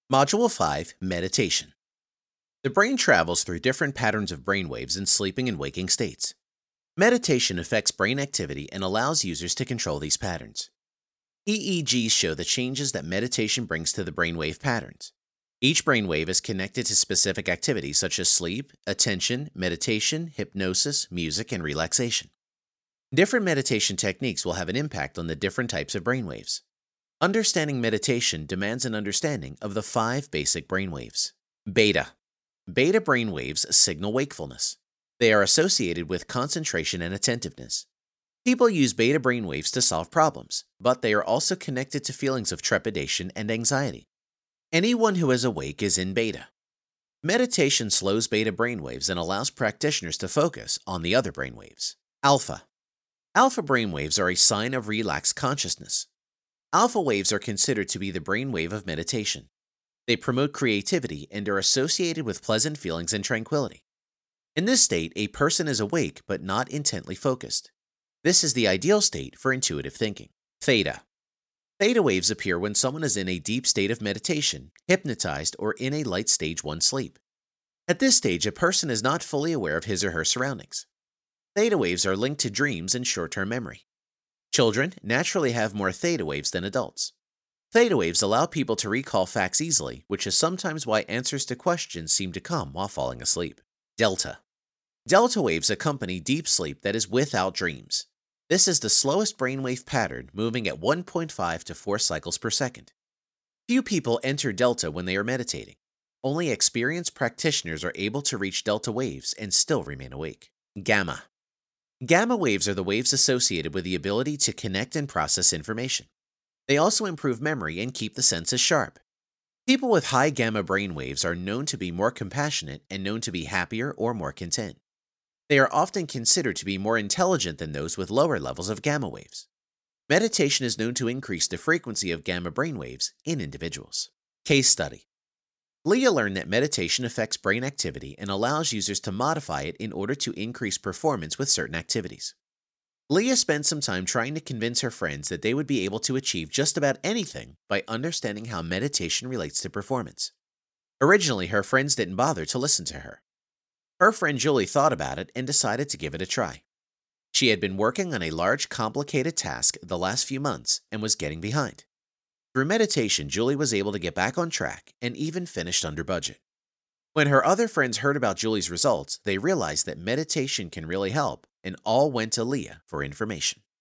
Module 5 Meditation. The brain travels through different patterns of brainwaves in sleeping and waking states. Meditation affects brain activity and allows users to control these patterns. EEGs show the changes that meditation brings to the brainwave patterns. Each brainwave is connected to specific activities such as sleep, attention, meditation, hypnosis, music, and relaxation. Different meditation techniques will have an impact on the different types of brainwaves. Understanding meditation demands an understanding of the 5 basic brainwaves. Beta. Beta brainwaves signal wakefulness. They are associated with concentration and attentiveness. People use beta brainwaves to solve problems, but they are also connected to feelings of trepidation and anxiety. Anyone who is awake is in beta. Meditation slows beta brainwaves and allows practitioners to focus on the other brainwaves. Alpha. Alpha brainwaves are a sign of relaxed consciousness. Alpha waves are considered to be the brainwave of meditation. They promote creativity and are associated with pleasant feelings and tranquility. In this state, a person is awake but not intently focused. This is the ideal state for intuitive thinking. Theta. Theta waves appear when someone is in a deep state of meditation, hypnotized, or in a light stage 1 sleep. At this stage, a person is not fully aware of his or her surroundings. Theta waves are linked to dreams and short-term memory. Children naturally have more theta waves than adults. Theta waves allow people to recall facts easily, which is sometimes why answers to questions seem to come while falling asleep. Delta. Delta waves accompany deep sleep that is without dreams. This is the slowest brainwave pattern, moving at 1.5 to 4 cycles per second. Few people enter delta when they are meditating. Only experienced practitioners are able to reach delta waves and still remain awake. Gamma. Gamma waves are the waves associated with the ability to connect and process information. They also improve memory and keep the senses sharp. People with high gamma brain waves are known to be more compassionate and known to be happier or more content. They are often considered to be more intelligent than those with lower levels of gamma waves. Meditation is known to increase the frequency of gamma brain waves in individuals. Case study. Leah learned that meditation affects brain activity and allows users to modify it in order to increase performance with certain activities. Leah spent some time trying to convince her friends that they would be able to achieve just about anything by understanding how meditation relates to performance. Originally, her friends didn't bother to listen to her. Her friend Julie thought about it and decided to give it a try. She had been working on a large, complicated task the last few months and was getting behind. Through meditation, Julie was able to get back on track and even finished under budget. When her other friends heard about Julie's results, they realized that meditation can really help and all went to Leah for information.